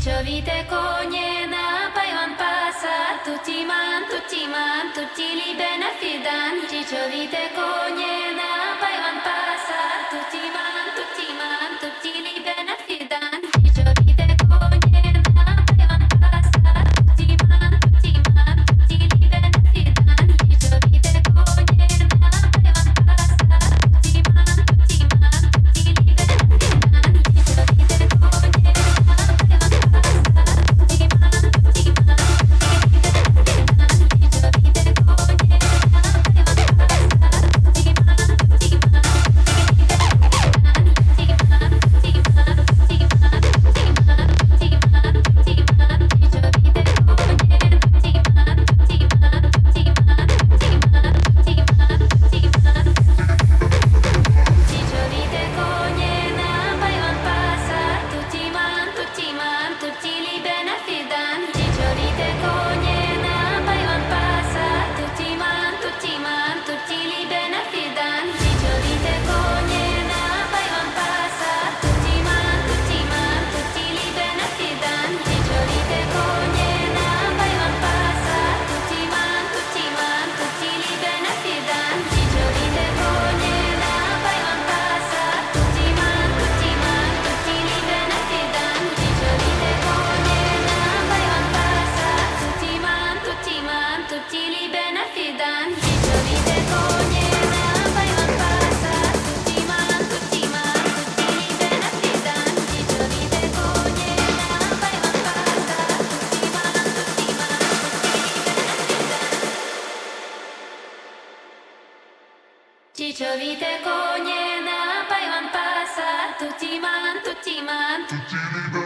vite cognena, paivan passa, tutti li benefidan. Ciccio vite cognena, paivan passa, tutti li benefidan. Ciccio vite cognena, paivan passa, tutti li benefidan. Ciccio vite cognena, paivan passa, tutti li benefidan. Ciccio vite cognena, paivan passa, tutti man, tutti li